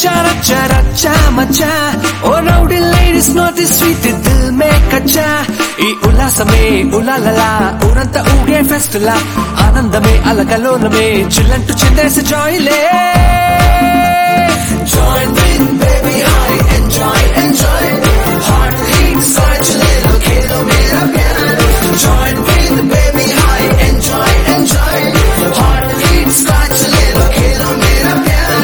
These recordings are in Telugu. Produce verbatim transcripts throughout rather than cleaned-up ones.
రచ్చా రచ్చా రచ్చా మచ్చా ఓ రౌడీ లేడీస్ నోటి స్వీట్ దిల్ మే కచ్చా ఈ ఉల్లాసమే ఉలాలలా ఊరంతా ఊగే ఫెస్టులా ఆనందమే అలకలోనమే చిల్లంటూ చిందేసి జాయిలే Join with baby high enjoy enjoy heart beat such a little kilo mera pyar Join with baby high enjoy enjoy heart beat such a little kilo mera pyar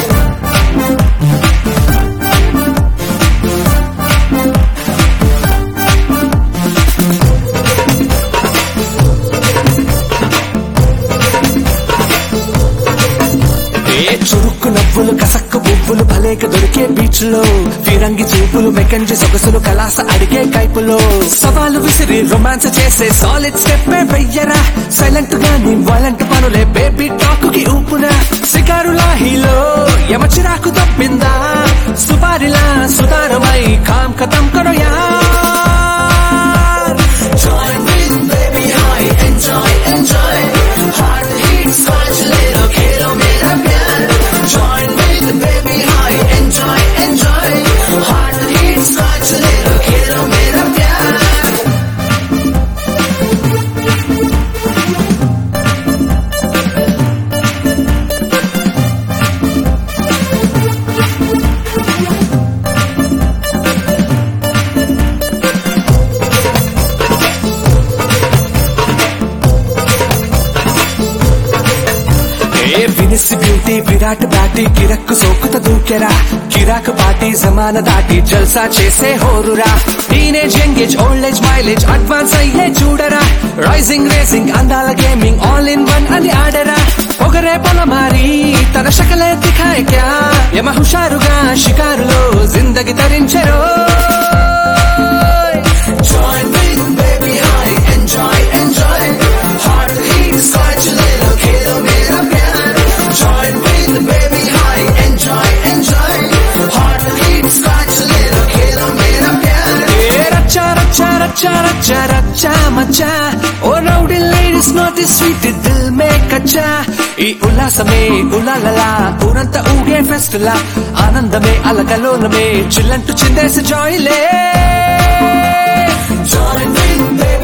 చురుక్కు నవ్వులు కసక్కు బువ్వులు భలేక దొరికే బీచ్ లో ఫిరంగి చూపులు మెకంజి సొగసులు కలాస అడిగే కైపులో సవాలు విసిరి రొమాన్స్ చేసే సాలిడ్ స్టెప్ వెయ్యరా సైలెంట్ గా నీ వాలెంట్ పనులే బేబీ టాక్ కి ఊపునా సికారులా హీలో యమచిరాకు తప్పిందా సుపారిలా సుతారమై కామ్ ఖతం కరో యార్ Join with baby high enjoy enjoy heart beat such a little kilo mera pyar Join with baby high enjoy enjoy heart beat such a little kilo mera pyar వినిసి బ్యూటీ విరాట్ బాటి కిరక్కు సోకుత దూకెరా కిరాక్ పాటి జమాన దాటి జల్సా చేసే హోరురా teenage engage old age mileage advance అయ్యే చూడరా రైజింగ్ రేసింగ్ అందాల గేమింగ్ ఆల్ ఇన్ వన్ అని ఆడరా ఒకరే పొలమారి తన శకలే దిఖాయ్ క్యా యమ హుషారుగా షికారులో జిందగి తరించెరో Join with baby high enjoy enjoy heart beat such a little kilo mera pyar Join with baby high enjoy enjoy heart beat such a little kilo mera pyar Hey racha racha racha racha racha macha oh rowdy ladies naughty sweet dil mein kacha ఈ ఉల్లాసమే ఉలాలలా ఊరంతా ఊగే ఫెస్టులా ఆనందమే అలకలోనమే చిల్లంటూ చిందేసి జాయిలే Join with baby